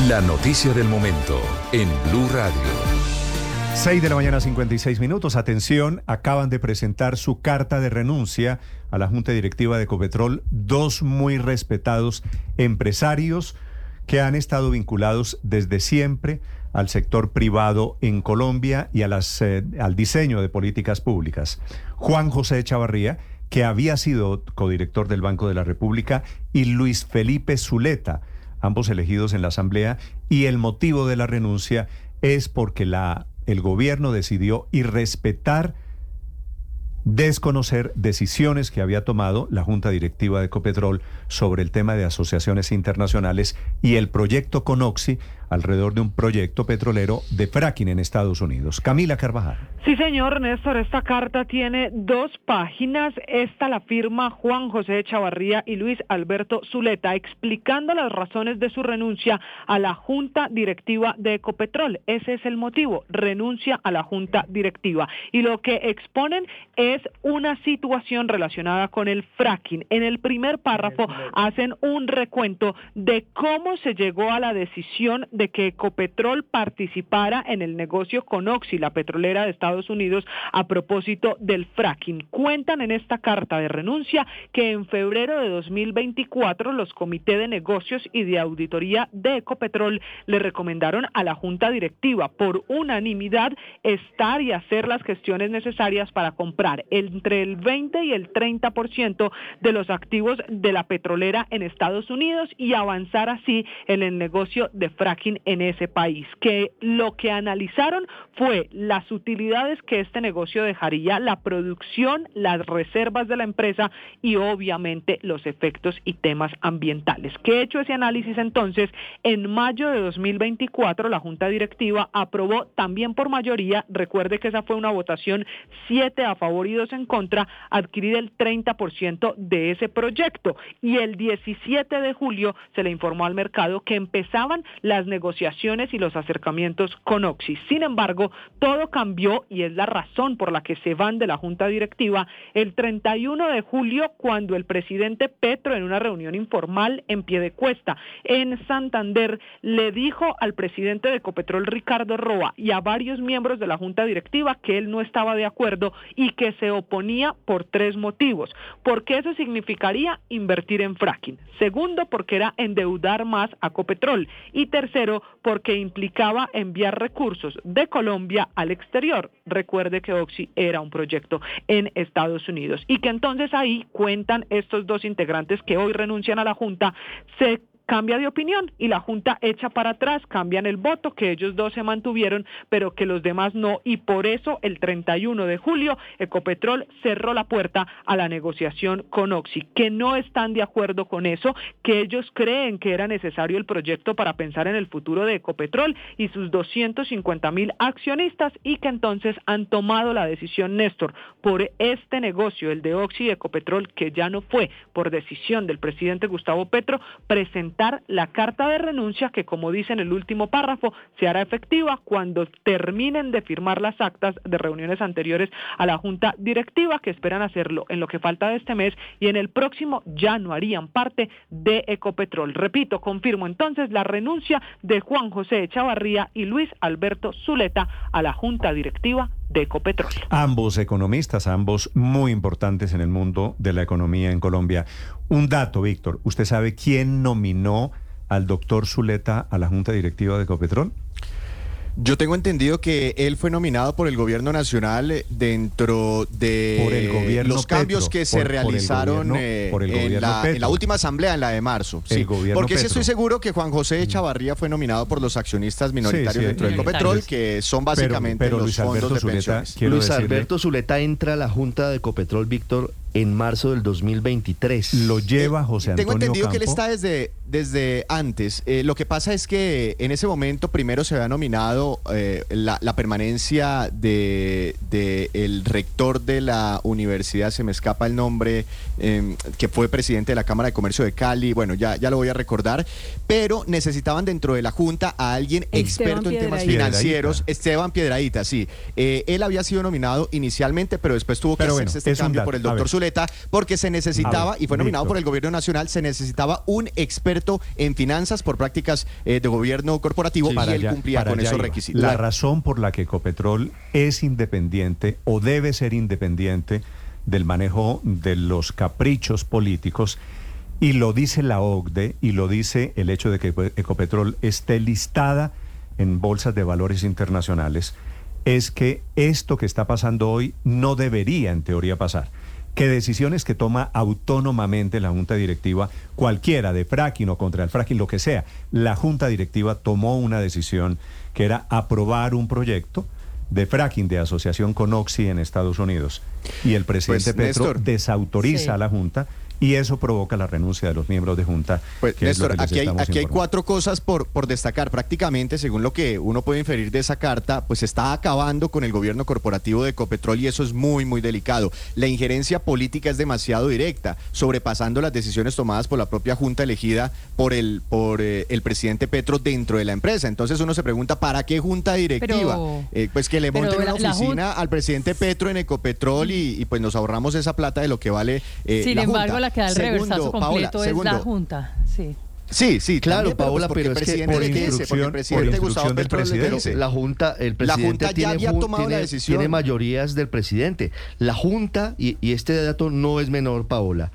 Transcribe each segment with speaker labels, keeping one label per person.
Speaker 1: La noticia del momento en Blue Radio.
Speaker 2: 6 de la mañana, 56 minutos. Atención, acaban de presentar su carta de renuncia a la Junta Directiva de Ecopetrol dos muy respetados empresarios que han estado vinculados desde siempre al sector privado en Colombia y al diseño de políticas públicas. Juan José Echavarría, que había sido codirector del Banco de la República, y Luis Felipe Zuleta, ambos elegidos en la Asamblea, y el motivo de la renuncia es porque el gobierno decidió irrespetar, desconocer decisiones que había tomado la Junta Directiva de Ecopetrol sobre el tema de asociaciones internacionales y el proyecto Conoxi alrededor de un proyecto petrolero de fracking en Estados Unidos. Camila Carvajal.
Speaker 3: Sí, señor Néstor, esta carta tiene 2 páginas. Esta la firma Juan José Echavarría y Luis Alberto Zuleta, explicando las razones de su renuncia a la Junta Directiva de Ecopetrol. Ese es el motivo, renuncia a la Junta Directiva. Y lo que exponen es una situación relacionada con el fracking. En el primer párrafo hacen un recuento de cómo se llegó a la decisión de que Ecopetrol participara en el negocio Conoxi, la petrolera de Estados Unidos, a propósito del fracking. Cuentan en esta carta de renuncia que en febrero de 2024 los comités de negocios y de auditoría de Ecopetrol le recomendaron a la Junta Directiva por unanimidad estar y hacer las gestiones necesarias para comprar entre el 20 y el 30% de los activos de la petrolera en Estados Unidos y avanzar así en el negocio de fracking en ese país. Que lo que analizaron fue las utilidades que este negocio dejaría, la producción, las reservas de la empresa y obviamente los efectos y temas ambientales. Que hecho ese análisis entonces, en mayo de 2024 la Junta Directiva aprobó también por mayoría, recuerde que esa fue una votación 7 a favor y 2 en contra, adquirir el 30% de ese proyecto, y el 17 de julio se le informó al mercado que empezaban las negociaciones y los acercamientos con Oxy. Sin embargo, todo cambió y es la razón por la que se van de la Junta Directiva el 31 de julio, cuando el presidente Petro, en una reunión informal en Piedecuesta, en Santander, le dijo al presidente de Ecopetrol, Ricardo Roa, y a varios miembros de la Junta Directiva que él no estaba de acuerdo y que se oponía por 3 motivos. Porque eso significaría invertir en fracking. Segundo, porque era endeudar más a Ecopetrol. Y tercero, porque implicaba enviar recursos de Colombia al exterior. Recuerde que Oxy era un proyecto en Estados Unidos. Y que entonces ahí cuentan estos 2 integrantes que hoy renuncian a la Junta, se cambia de opinión y la Junta echa para atrás, cambian el voto, que ellos 2 se mantuvieron, pero que los demás no, y por eso el 31 de julio Ecopetrol cerró la puerta a la negociación con Oxy, que no están de acuerdo con eso, que ellos creen que era necesario el proyecto para pensar en el futuro de Ecopetrol y sus 250,000 accionistas, y que entonces han tomado la decisión, Néstor, por este negocio, el de Oxy y Ecopetrol, que ya no fue por decisión del presidente Gustavo Petro, presentar la carta de renuncia que, como dice en el último párrafo, se hará efectiva cuando terminen de firmar las actas de reuniones anteriores a la Junta Directiva, que esperan hacerlo en lo que falta de este mes, y en el próximo ya no harían parte de Ecopetrol. Repito, confirmo entonces la renuncia de Juan José Echavarría y Luis Alberto Zuleta a la Junta Directiva de Ecopetrol.
Speaker 2: Ambos economistas, ambos muy importantes en el mundo de la economía en Colombia. Un dato, Víctor, ¿usted sabe quién nominó al doctor Zuleta a la Junta Directiva de Ecopetrol?
Speaker 4: Yo tengo entendido que él fue nominado por el gobierno nacional dentro de los cambios que se realizaron en la última asamblea, en la de marzo. Sí, porque sí estoy seguro que Juan José Echavarría fue nominado por los accionistas minoritarios dentro de Ecopetrol, que son básicamente los fondos de pensiones.
Speaker 5: Luis Alberto Zuleta entra a la Junta de Ecopetrol, Víctor, en marzo del 2023.
Speaker 2: Lo lleva José Antonio
Speaker 4: Tengo entendido
Speaker 2: Campo.
Speaker 4: que él está desde antes. Lo que pasa es que en ese momento primero se había nominado la permanencia de el rector de la universidad, se me escapa el nombre, que fue presidente de la Cámara de Comercio de Cali. Bueno, ya lo voy a recordar, pero necesitaban dentro de la Junta a alguien experto en temas financieros. Esteban Piedradita, sí. Él había sido nominado inicialmente, pero después tuvo que hacerse cambio por el doctor Zuleta, porque se necesitaba, y fue nominado por el gobierno nacional, se necesitaba un experto experto en finanzas por prácticas de gobierno corporativo, y él cumplía con esos requisitos.
Speaker 2: La razón por la que Ecopetrol es independiente o debe ser independiente del manejo de los caprichos políticos, y lo dice la OCDE y lo dice el hecho de que Ecopetrol esté listada en bolsas de valores internacionales, es que esto que está pasando hoy no debería en teoría pasar. Que decisiones que toma autónomamente la Junta Directiva, cualquiera, de fracking o contra el fracking, lo que sea, la Junta Directiva tomó una decisión que era aprobar un proyecto de fracking de asociación con Oxy en Estados Unidos. Y el presidente Petro
Speaker 4: Néstor,
Speaker 2: desautoriza a la Junta, y eso provoca la renuncia de los miembros de Junta.
Speaker 4: Pues, Néstor, aquí hay 4 cosas por destacar. Prácticamente, según lo que uno puede inferir de esa carta, pues está acabando con el gobierno corporativo de Ecopetrol, y eso es muy, muy delicado. La injerencia política es demasiado directa, sobrepasando las decisiones tomadas por la propia Junta elegida por el presidente Petro dentro de la empresa. Entonces uno se pregunta, ¿para qué Junta Directiva? Pues que le monten una oficina al presidente Petro en Ecopetrol, y pues nos ahorramos esa plata de lo que vale
Speaker 6: Sin
Speaker 4: la
Speaker 6: embargo,
Speaker 4: Junta.
Speaker 6: La que da el reversazo completo es la Junta, sí.
Speaker 4: Sí,
Speaker 5: claro,
Speaker 4: también,
Speaker 5: Paola, pero es que
Speaker 2: por instrucción del presidente.
Speaker 5: El presidente
Speaker 4: ya había tomado la decisión.
Speaker 5: Tiene mayorías del presidente. La Junta, y este dato no es menor, Paola,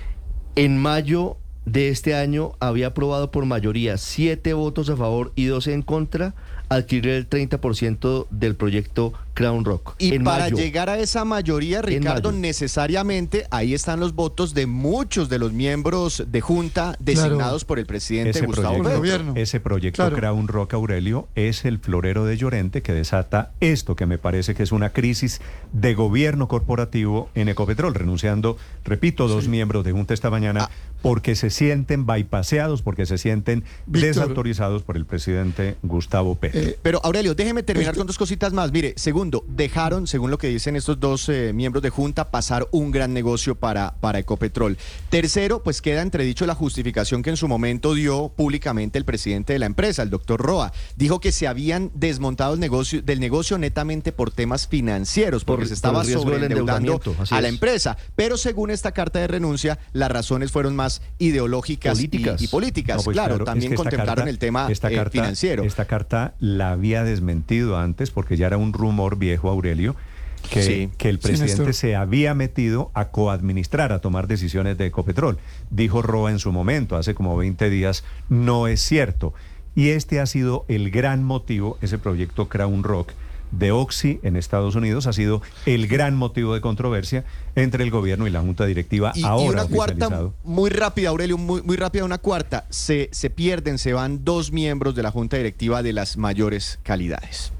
Speaker 5: en mayo de este año había aprobado por mayoría 7 votos a favor y 12 en contra adquirir el 30% del proyecto Crown Rock.
Speaker 4: Y para llegar a esa mayoría, Ricardo, necesariamente ahí están los votos de muchos de los miembros de Junta designados por el presidente Gustavo Petro.
Speaker 2: Ese proyecto Crown Rock, Aurelio, es el florero de Llorente que desata esto, que me parece que es una crisis de gobierno corporativo en Ecopetrol, renunciando, repito, 2 miembros de Junta esta mañana, porque se sienten bypaseados, porque se sienten desautorizados por el presidente Gustavo Petro.
Speaker 4: Pero Aurelio, déjeme terminar con 2 cositas más. Mire, segundo, dejaron, según lo que dicen estos 2 miembros de Junta, pasar un gran negocio para Ecopetrol. Tercero, pues queda entredicho la justificación que en su momento dio públicamente el presidente de la empresa, el doctor Roa. Dijo que se habían desmontado del negocio netamente por temas financieros, porque se estaba sobreendeudando a la empresa. Pero según esta carta de renuncia, las razones fueron más ideológicas y políticas.
Speaker 2: No, pues
Speaker 4: claro, también contemplaron el tema financiero.
Speaker 2: Esta carta la había desmentido antes, porque ya era un rumor viejo, Aurelio, que el presidente se había metido a coadministrar, a tomar decisiones de Ecopetrol. Dijo Roa en su momento, hace como 20 días, no es cierto. Y este ha sido el gran motivo, ese proyecto Crown Rock de Oxy en Estados Unidos ha sido el gran motivo de controversia entre el gobierno y la Junta Directiva.
Speaker 4: Y una cuarta, muy rápida, Aurelio, muy rápida, una cuarta. Se van 2 miembros de la Junta Directiva de las mayores calidades.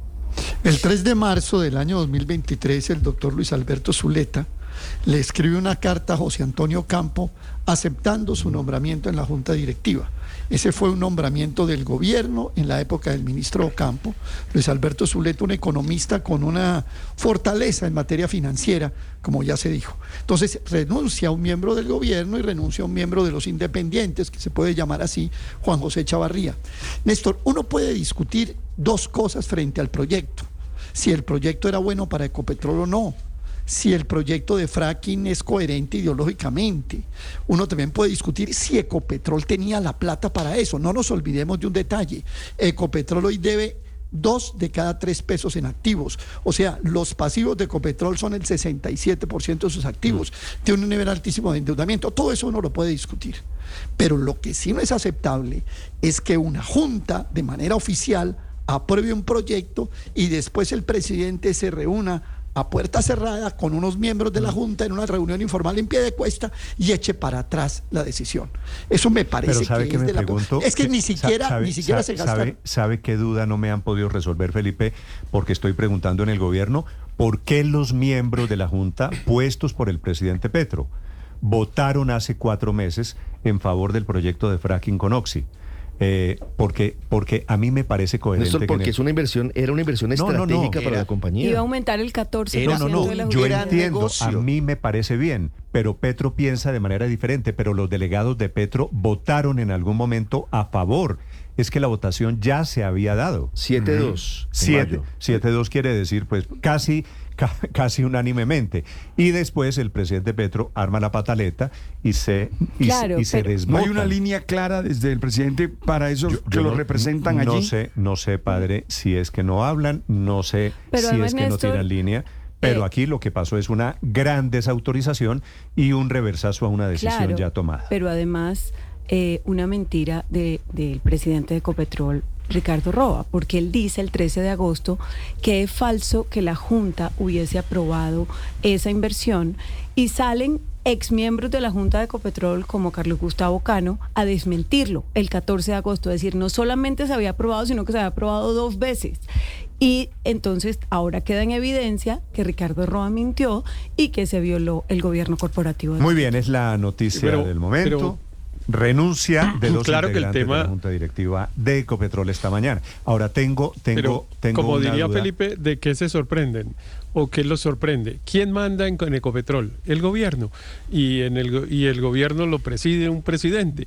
Speaker 7: El 3 de marzo del año 2023, el doctor Luis Alberto Zuleta le escribe una carta a José Antonio Campo aceptando su nombramiento en la Junta Directiva. Ese fue un nombramiento del gobierno en la época del ministro Campo. Luis Alberto Zuleta, un economista con una fortaleza en materia financiera, como ya se dijo. Entonces renuncia un miembro del gobierno y renuncia un miembro de los independientes, que se puede llamar así, Juan José Chavarría. Néstor, uno puede discutir 2 cosas frente al proyecto. Si el proyecto era bueno para Ecopetrol o no. Si el proyecto de fracking es coherente ideológicamente. Uno también puede discutir si Ecopetrol tenía la plata para eso. No nos olvidemos de un detalle. Ecopetrol hoy debe 2 de cada 3 pesos en activos. O sea, los pasivos de Ecopetrol son el 67% de sus activos. Tiene un nivel altísimo de endeudamiento. Todo eso uno lo puede discutir. Pero lo que sí no es aceptable es que una junta, de manera oficial, apruebe un proyecto y después el presidente se reúna a puerta cerrada con unos miembros de la Junta en una reunión informal en pie de cuesta y eche para atrás la decisión. Eso me parece que es de la... Es que ni siquiera se gasta.
Speaker 2: ¿Sabe qué duda no me han podido resolver, Felipe? Porque estoy preguntando en el gobierno, ¿por qué los miembros de la Junta, puestos por el presidente Petro, votaron hace 4 meses en favor del proyecto de fracking con Oxy? Porque a mí me parece coherente.
Speaker 5: Néstor, porque era una inversión estratégica para la compañía.
Speaker 6: Iba a aumentar el 14% de la
Speaker 2: yo entiendo, a mí me parece bien, pero Petro piensa de manera diferente, pero los delegados de Petro votaron en algún momento a favor. Es que la votación ya se había dado.
Speaker 5: 7-2.
Speaker 2: 7-2 quiere decir pues casi unánimemente. Y después el presidente Petro arma la pataleta y se desmonta.
Speaker 8: ¿No hay una línea clara desde el presidente para esos que lo representan allí?
Speaker 2: No sé, padre, si es que no hablan, no sé
Speaker 6: pero
Speaker 2: si
Speaker 6: además,
Speaker 2: es que
Speaker 6: Néstor,
Speaker 2: no tiran línea. Pero aquí lo que pasó es una gran desautorización y un reversazo a una decisión ya tomada.
Speaker 9: Pero además, una mentira del presidente de Ecopetrol, Ricardo Roa, porque él dice el 13 de agosto que es falso que la Junta hubiese aprobado esa inversión, y salen exmiembros de la Junta de Ecopetrol como Carlos Gustavo Cano a desmentirlo el 14 de agosto, es decir, no solamente se había aprobado, sino que se había aprobado 2 veces. Y entonces ahora queda en evidencia que Ricardo Roa mintió y que se violó el gobierno corporativo.
Speaker 2: Muy bien, es la noticia del momento. Renuncia de los integrantes de la Junta Directiva de Ecopetrol esta mañana. Ahora tengo
Speaker 10: como
Speaker 2: una
Speaker 10: diría
Speaker 2: duda.
Speaker 10: Felipe, ¿de qué se sorprenden? ¿O qué los sorprende? ¿Quién manda en Ecopetrol? El gobierno. Y el gobierno lo preside un presidente.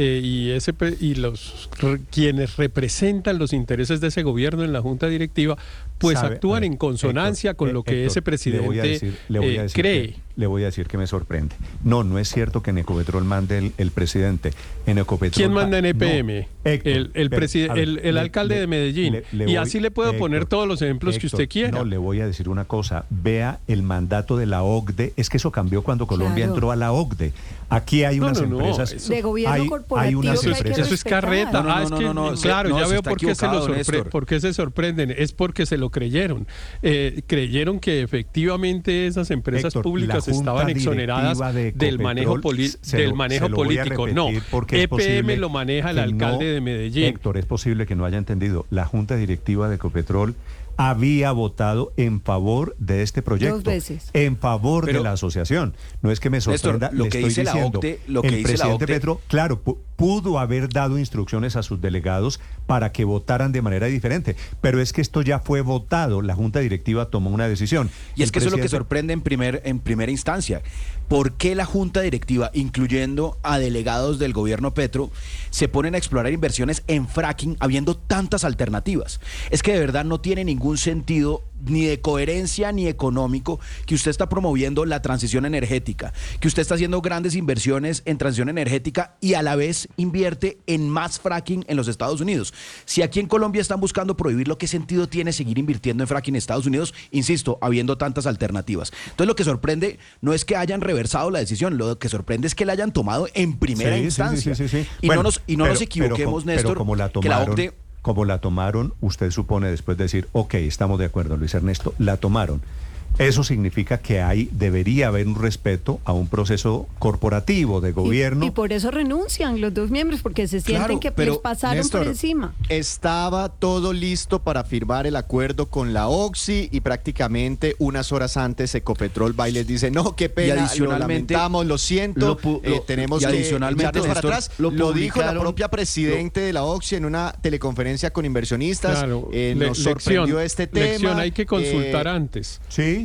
Speaker 10: Quienes representan los intereses de ese gobierno en la Junta Directiva, pues actúan en consonancia con lo que ese presidente cree.
Speaker 2: Le voy a decir que me sorprende. No es cierto que en Ecopetrol mande el presidente. En Ecopetrol.
Speaker 10: ¿Quién manda en EPM?
Speaker 2: No,
Speaker 10: el alcalde de Medellín. Y así le puedo poner todos los ejemplos que usted quiera.
Speaker 2: No, le voy a decir una cosa. Vea el mandato de la OCDE. Es que eso cambió cuando Colombia entró a la OCDE. Aquí hay unas empresas.
Speaker 9: De gobierno corporativo.
Speaker 10: Eso es carreta. Claro, ya veo por qué se sorprenden. Es porque se lo creyeron. Creyeron que efectivamente esas empresas públicas estaban exoneradas del manejo político. No, EPM lo maneja el alcalde de Medellín.
Speaker 2: Héctor, es posible que no haya entendido. La Junta Directiva de Ecopetrol había votado en favor de este proyecto.
Speaker 9: 2 veces.
Speaker 2: En favor de la asociación. No es que me sorprenda,
Speaker 4: Néstor, lo que dice la OCDE,
Speaker 2: el presidente Petro, claro, pudo haber dado instrucciones a sus delegados para que votaran de manera diferente, pero es que esto ya fue votado, la Junta Directiva tomó una decisión.
Speaker 4: Y es que eso es lo que sorprende en primera instancia. ¿Por qué la Junta Directiva, incluyendo a delegados del gobierno Petro, se ponen a explorar inversiones en fracking habiendo tantas alternativas? Es que de verdad no tiene ningún sentido, ni de coherencia ni económico, que usted está promoviendo la transición energética, que usted está haciendo grandes inversiones en transición energética y a la vez invierte en más fracking en los Estados Unidos. Si aquí en Colombia están buscando prohibirlo, ¿qué sentido tiene seguir invirtiendo en fracking en Estados Unidos? Insisto, habiendo tantas alternativas. Entonces lo que sorprende no es que hayan reversado la decisión, lo que sorprende es que la hayan tomado en primera instancia.
Speaker 2: Sí.
Speaker 4: Y bueno, no nos equivoquemos, Néstor,
Speaker 2: como la tomaron, que la OCDE... Como la tomaron, usted supone después de decir, ok, estamos de acuerdo, Luis Ernesto, la tomaron. Eso significa que debería haber un respeto a un proceso corporativo de gobierno.
Speaker 9: Y por eso renuncian los 2 miembros, porque se sienten que les pasaron, Néstor, por encima.
Speaker 4: Estaba todo listo para firmar el acuerdo con la Oxy y prácticamente unas horas antes Ecopetrol va y les dice, no, qué pena, lo lamentamos, lo siento, tenemos que echarnos para atrás. Lo dijo la propia presidente de la Oxy en una teleconferencia con inversionistas.
Speaker 10: Claro,
Speaker 4: nos sorprendió este tema.
Speaker 10: Hay que consultar antes.
Speaker 2: Sí.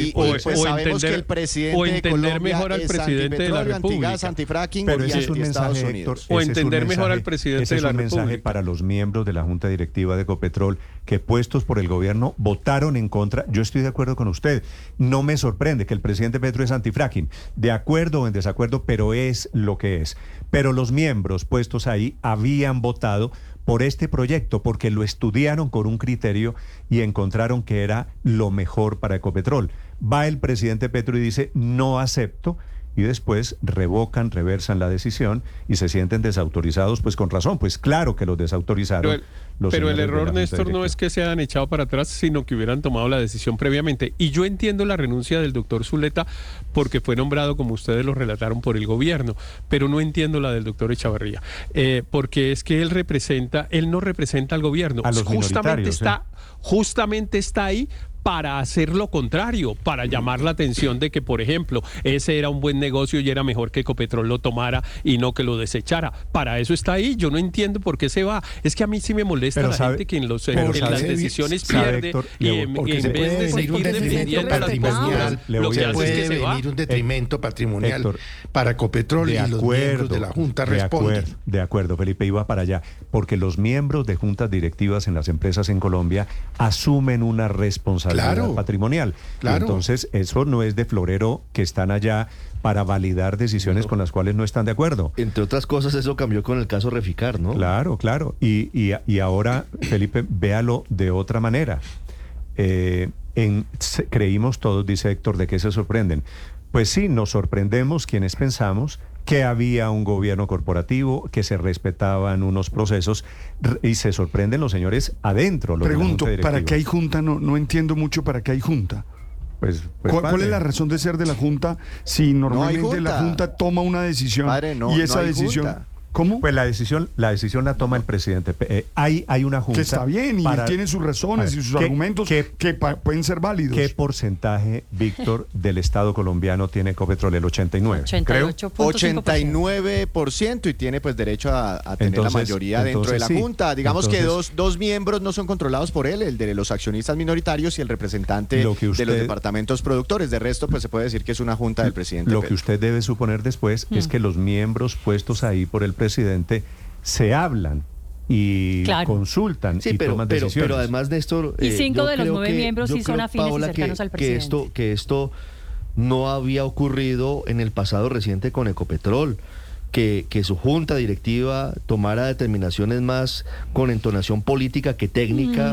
Speaker 4: Sabemos que el presidente
Speaker 10: o entender mejor al presidente de la República,
Speaker 4: antifracking,
Speaker 2: pero ese es un mensaje, Héctor,
Speaker 10: o entender mejor al presidente de la República.
Speaker 2: Ese es un mensaje para los miembros de la Junta Directiva de Ecopetrol que, puestos por el gobierno, votaron en contra. Yo estoy de acuerdo con usted. No me sorprende que el presidente Petro es antifracking, de acuerdo o en desacuerdo, pero es lo que es. Pero los miembros puestos ahí habían votado por este proyecto, porque lo estudiaron con un criterio y encontraron que era lo mejor para Ecopetrol. Va el presidente Petro y dice, no acepto, y después reversan la decisión y se sienten desautorizados, pues con razón, pues claro que los desautorizaron.
Speaker 10: Pero el error, Néstor, no es que se hayan echado para atrás, sino que hubieran tomado la decisión previamente. Y yo entiendo la renuncia del doctor Zuleta porque fue nombrado, como ustedes lo relataron, por el gobierno, pero no entiendo la del doctor Echavarría, porque es que él no representa al gobierno.
Speaker 2: A los
Speaker 10: justamente está ahí para hacer lo contrario, para llamar la atención de que, por ejemplo, ese era un buen negocio y era mejor que Ecopetrol lo tomara y no que lo desechara. Para eso está ahí. Yo no entiendo por qué se va. Es que a mí sí me molesta gente que en las decisiones pierde, Héctor, y en vez de seguir defendiendo las posturas, lo que hace es que se va.
Speaker 11: Venir un detrimento patrimonial Héctor, para Ecopetrol y los miembros de la Junta responden.
Speaker 2: De acuerdo, Felipe, iba para allá. Porque los miembros de juntas directivas en las empresas en Colombia asumen una responsabilidad patrimonial. Claro. Entonces, eso no es de florero que están allá para validar decisiones con las cuales no están de acuerdo.
Speaker 5: Entre otras cosas, eso cambió con el caso Reficar, ¿no?
Speaker 2: Claro. Y ahora, Felipe, véalo de otra manera. Creímos todos, dice Héctor, ¿de qué se sorprenden? Pues sí, nos sorprendemos quienes pensamos que había un gobierno corporativo, que se respetaban unos procesos, y se sorprenden los señores adentro.
Speaker 8: Pregunto, ¿para qué hay junta? No entiendo mucho para qué hay junta.
Speaker 2: Pues
Speaker 8: ¿Cuál es la razón de ser de la Junta si normalmente la Junta toma una decisión y esa decisión... Junta. ¿Cómo?
Speaker 2: Pues la decisión la toma el presidente. Hay una junta.
Speaker 8: Que está bien, y tiene sus razones y sus argumentos que pueden ser válidos.
Speaker 2: ¿Qué porcentaje, Víctor, del Estado colombiano tiene Ecopetrol? El 89%.
Speaker 4: Creo. 89%, y tiene pues derecho a tener la mayoría dentro de la Junta. Digamos que dos miembros no son controlados por él, el de los accionistas minoritarios y el representante de los departamentos productores. De resto, pues se puede decir que es una junta del presidente.
Speaker 2: Lo que usted debe suponer después es que los miembros puestos ahí por el presidente se hablan y consultan y toman decisiones.
Speaker 5: Pero además, Néstor,
Speaker 6: y 5 de los 9 miembros sí son afines y cercanos al presidente.
Speaker 5: Que esto no había ocurrido en el pasado reciente con Ecopetrol. Que su junta directiva tomara determinaciones más con entonación política que técnica,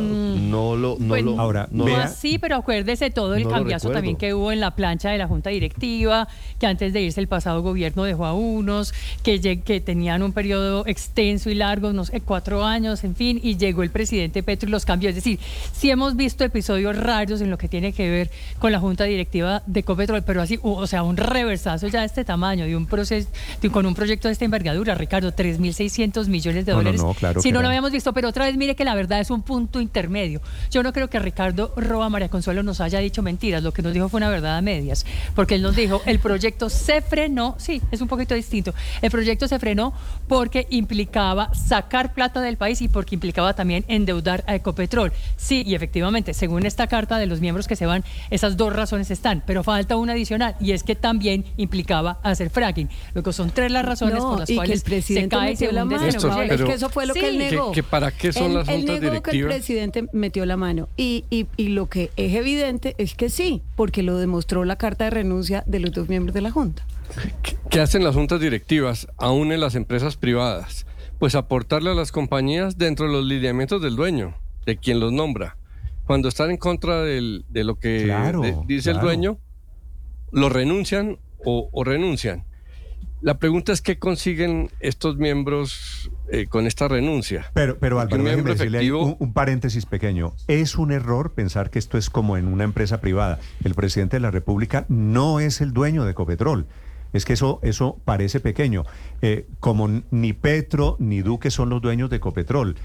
Speaker 2: Ahora,
Speaker 6: así, pero acuérdese todo el cambiazo también que hubo en la plancha de la junta directiva, que antes de irse el pasado gobierno dejó a unos, que tenían un periodo extenso y largo, no sé, 4 años, en fin, y llegó el presidente Petro y los cambió. Es decir, sí hemos visto episodios raros en lo que tiene que ver con la junta directiva de Ecopetrol, pero así, o sea, un reversazo ya de este tamaño, de un proceso, con un proyecto de esta envergadura, Ricardo, 3.600 millones de dólares.
Speaker 2: Claro
Speaker 6: si no lo habíamos visto, pero otra vez mire que la verdad es un punto intermedio. Yo no creo que Ricardo Roa María Consuelo nos haya dicho mentiras, lo que nos dijo fue una verdad a medias, porque él nos dijo, el proyecto se frenó, sí, es un poquito distinto, el proyecto se frenó porque implicaba sacar plata del país y porque implicaba también endeudar a Ecopetrol. Sí, y efectivamente, según esta carta de los miembros que se van, esas 2 razones están, pero falta una adicional, y es que también implicaba hacer fracking. Luego son 3 las razones por las cuales
Speaker 9: el presidente
Speaker 6: se cae y se hunde.
Speaker 9: Es que eso fue lo que él negó.
Speaker 10: ¿Para qué son las juntas directivas?
Speaker 9: Él negó que el presidente metió la mano. Y lo que es evidente es que sí, porque lo demostró la carta de renuncia de los 2 miembros de la Junta.
Speaker 10: ¿Qué hacen las juntas directivas, aún en las empresas privadas? Pues aportarle a las compañías dentro de los lineamientos del dueño, de quien los nombra. Cuando están en contra de lo que dice el dueño, lo renuncian o renuncian. La pregunta es qué consiguen estos miembros con esta renuncia.
Speaker 2: Pero Álvaro, déjeme decirle ahí un paréntesis pequeño. Es un error pensar que esto es como en una empresa privada. El presidente de la República no es el dueño de Ecopetrol. Es que eso parece pequeño. Como ni Petro ni Duque son los dueños de Ecopetrol.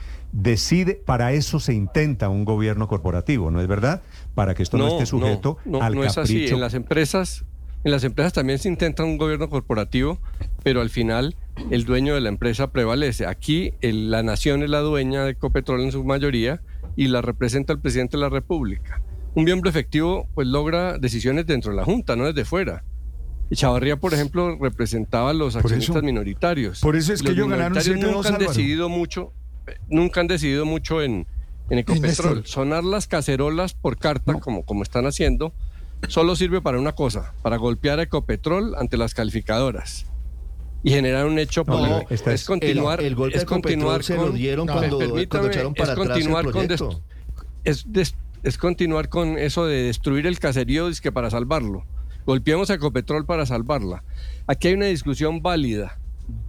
Speaker 2: Para eso se intenta un gobierno corporativo, ¿no es verdad? Para que esto no esté sujeto al capricho.
Speaker 10: No es así. En las empresas también se intenta un gobierno corporativo, pero al final el dueño de la empresa prevalece. Aquí la nación es la dueña de Ecopetrol en su mayoría y la representa el presidente de la República. Un miembro efectivo pues logra decisiones dentro de la Junta, no desde fuera. Chavarría, por ejemplo, representaba a los accionistas minoritarios.
Speaker 8: Por eso es que ellos ganaron 7-2,
Speaker 10: nunca han decidido mucho en Ecopetrol. Sonar las cacerolas por carta, como están haciendo, solo sirve para una cosa, para golpear a Ecopetrol ante las calificadoras y generar un hecho político.
Speaker 5: Es continuar. El golpe a Ecopetrol se lo dieron cuando echaron para atrás el proyecto.
Speaker 10: Es continuar con eso de destruir el caserío que para salvarlo. Golpeamos a Ecopetrol para salvarla. Aquí hay una discusión válida.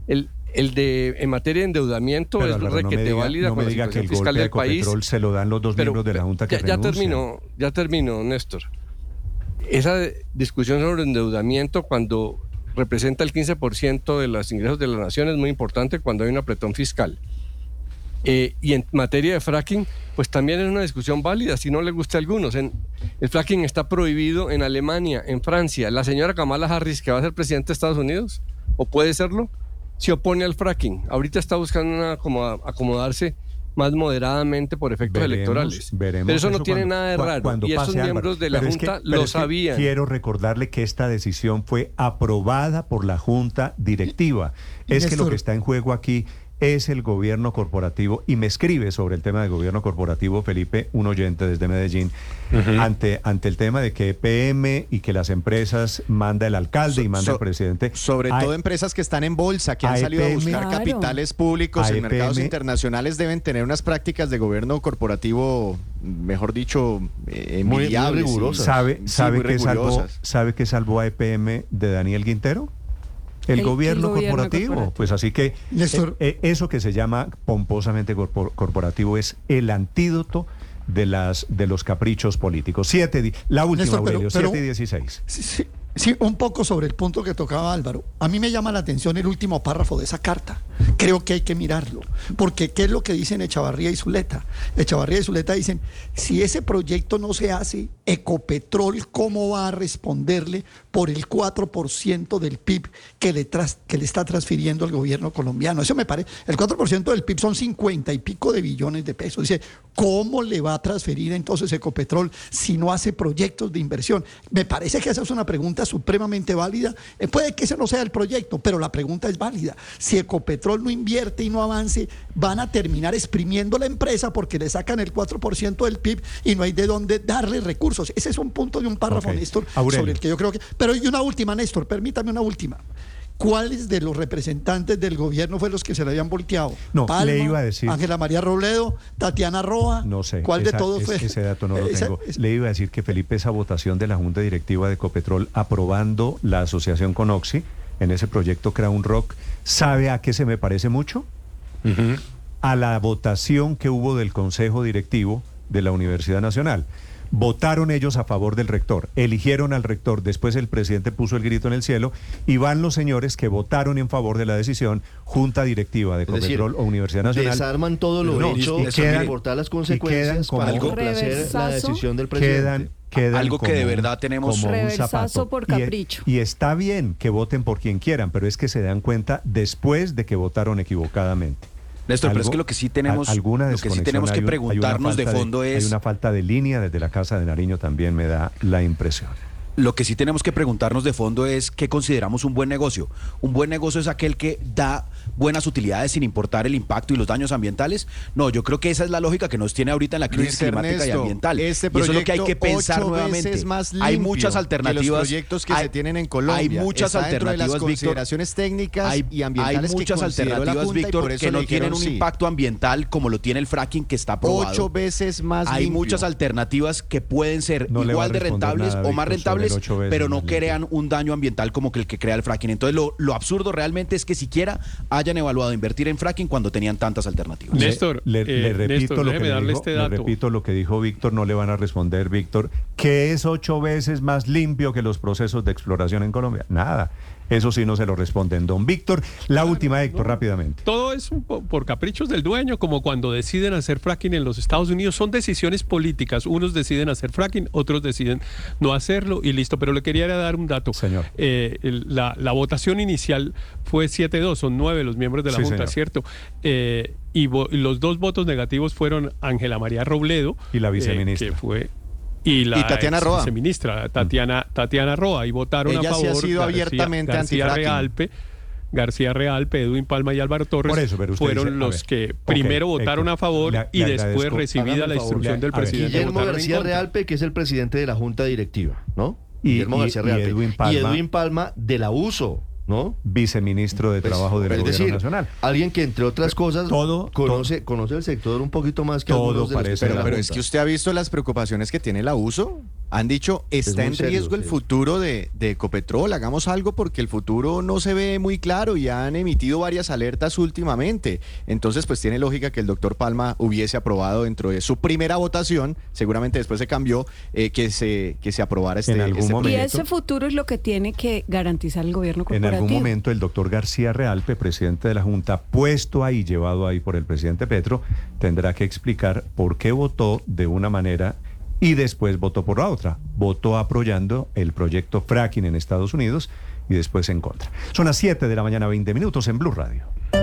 Speaker 10: En materia de endeudamiento es requete válida con la situación fiscal del país.
Speaker 2: Ecopetrol se lo dan los 2 miembros de la Junta que renuncian.
Speaker 10: Ya terminó, Néstor. Esa discusión sobre endeudamiento cuando representa el 15% de los ingresos de la nación es muy importante cuando hay un apretón fiscal.
Speaker 12: Y en materia de fracking, pues también es una discusión válida, si no le gusta a algunos. El fracking está prohibido en Alemania, en Francia. La señora Kamala Harris, que va a ser presidente de Estados Unidos, o puede serlo, se opone al fracking. Ahorita está buscando acomodarse más moderadamente por efectos electorales. Pero eso no tiene nada de raro. Y esos miembros de la Junta lo sabían.
Speaker 2: Quiero recordarle que esta decisión fue aprobada por la Junta Directiva. Es que lo que está en juego aquí es el gobierno corporativo, y me escribe sobre el tema del gobierno corporativo, Felipe, un oyente desde Medellín, ante el tema de que EPM y que las empresas manda el alcalde y manda el presidente.
Speaker 4: Sobre todo empresas que están en bolsa, que han salido a buscar capitales públicos en mercados internacionales, deben tener unas prácticas de gobierno corporativo, mejor dicho, muy rigurosas.
Speaker 2: ¿Sabe qué salvó a EPM de Daniel Guintero? El gobierno corporativo. Pues así que eso que se llama pomposamente corporativo es el antídoto de los caprichos políticos. La última, Néstor, Aurelio, 7:16.
Speaker 7: Sí, un poco sobre el punto que tocaba Álvaro. A mí me llama la atención el último párrafo de esa carta. Creo que hay que mirarlo. Porque ¿qué es lo que dicen Echavarría y Zuleta? Echavarría y Zuleta dicen, si ese proyecto no se hace, Ecopetrol, ¿cómo va a responderle por el 4% del PIB que le está transfiriendo el gobierno colombiano? Eso me parece. El 4% del PIB son 50 y pico de billones de pesos. Dice, ¿cómo le va a transferir entonces Ecopetrol si no hace proyectos de inversión? Me parece que esa es una pregunta supremamente válida. Puede que ese no sea el proyecto, pero la pregunta es válida. Si Ecopetrol no invierte y no avance, van a terminar exprimiendo la empresa porque le sacan el 4% del PIB y no hay de dónde darle recursos. Ese es un punto de un párrafo, Néstor, Aurelio, sobre el que yo creo que... Pero hay una última, Néstor, permítame una última. ¿Cuáles de los representantes del gobierno fueron los que se le habían volteado?
Speaker 2: No,
Speaker 7: Palma,
Speaker 2: le iba a decir.
Speaker 7: Ángela María Robledo, Tatiana Roa.
Speaker 2: No sé.
Speaker 7: ¿Cuál de todos fue?
Speaker 2: Ese dato no lo tengo. Le iba a decir que, Felipe, esa votación de la Junta Directiva de Ecopetrol aprobando la asociación con Oxy en ese proyecto Crown Rock, ¿sabe a qué se me parece mucho? A la votación que hubo del Consejo Directivo de la Universidad Nacional. Votaron ellos a favor del rector, eligieron al rector, después el presidente puso el grito en el cielo y van los señores que votaron en favor de la decisión, Junta Directiva de Ecopetrol o Universidad Nacional.
Speaker 5: Desarman todo lo hecho sin importar las consecuencias para complacer la decisión del presidente.
Speaker 13: Algo que de verdad tenemos
Speaker 9: como un zapato por capricho.
Speaker 2: Y está bien que voten por quien quieran, pero es que se dan cuenta después de que votaron equivocadamente.
Speaker 13: Néstor, pero es que lo que sí tenemos que preguntarnos de fondo es...
Speaker 2: Hay una falta de línea desde la Casa de Nariño, también me da la impresión.
Speaker 13: Lo que sí tenemos que preguntarnos de fondo es ¿qué consideramos un buen negocio? Un buen negocio es aquel que da buenas utilidades sin importar el impacto y los daños ambientales. No, yo creo que esa es la lógica que nos tiene ahorita en la crisis climática y ambiental. Y eso es lo que hay que pensar nuevamente.
Speaker 4: Hay muchas alternativas. Que los proyectos que se tienen en Colombia.
Speaker 13: Hay muchas alternativas,
Speaker 4: Víctor. Consideraciones técnicas y ambientales.
Speaker 13: Hay muchas alternativas, Víctor, que no tienen un impacto ambiental como lo tiene el fracking, que está aprobado.
Speaker 4: 8 veces más limpio.
Speaker 13: Hay muchas alternativas que pueden ser igual de rentables o más rentables, pero no crean un daño ambiental como el que crea el fracking. Entonces lo absurdo realmente es que siquiera hayan evaluado invertir en fracking cuando tenían tantas alternativas.
Speaker 2: Néstor, le repito lo que dijo Víctor, no le van a responder, Víctor, que es 8 veces más limpio que los procesos de exploración en Colombia. Nada. Eso sí no se lo responden. Don Víctor, la última, Héctor, rápidamente.
Speaker 10: Todo es por caprichos del dueño, como cuando deciden hacer fracking en los Estados Unidos. Son decisiones políticas. Unos deciden hacer fracking, otros deciden no hacerlo y listo. Pero le quería dar un dato.
Speaker 2: Señor.
Speaker 10: La votación inicial fue 7-2. Son 9 los miembros de la Junta, señor. ¿Cierto? Y los 2 votos negativos fueron Ángela María Robledo.
Speaker 2: Y la viceministra.
Speaker 10: Que fue... Y Tatiana Roa. Viceministra Tatiana Roa, y votaron a favor.
Speaker 4: Ella sí ha sido abiertamente antifracking.
Speaker 10: García Realpe, Edwin Palma y Álvaro Torres fueron los que primero votaron a favor y después, recibida la instrucción del presidente,
Speaker 5: Guillermo García Realpe, que es el presidente de la Junta Directiva, ¿no? Guillermo García Realpe. Y Edwin Palma de la USO, ¿no?
Speaker 2: Viceministro de Trabajo del Gobierno Nacional.
Speaker 5: Alguien que, entre otras cosas, conoce el sector un poquito más que
Speaker 2: todo parece.
Speaker 4: Pero es que usted ha visto las preocupaciones que tiene la USO. Han dicho, está en riesgo el futuro de Ecopetrol, hagamos algo porque el futuro no se ve muy claro y han emitido varias alertas últimamente. Entonces, pues tiene lógica que el doctor Palma hubiese aprobado dentro de su primera votación, seguramente después se cambió, que se aprobara este
Speaker 9: momento. Y ese futuro es lo que tiene que garantizar el gobierno corporativo.
Speaker 2: En algún momento el doctor García Realpe, presidente de la Junta, llevado ahí por el presidente Petro, tendrá que explicar por qué votó de una manera y después votó por la otra. Votó apoyando el proyecto fracking en Estados Unidos y después en contra. Son las 7 de la mañana, 20 minutos en Blue Radio.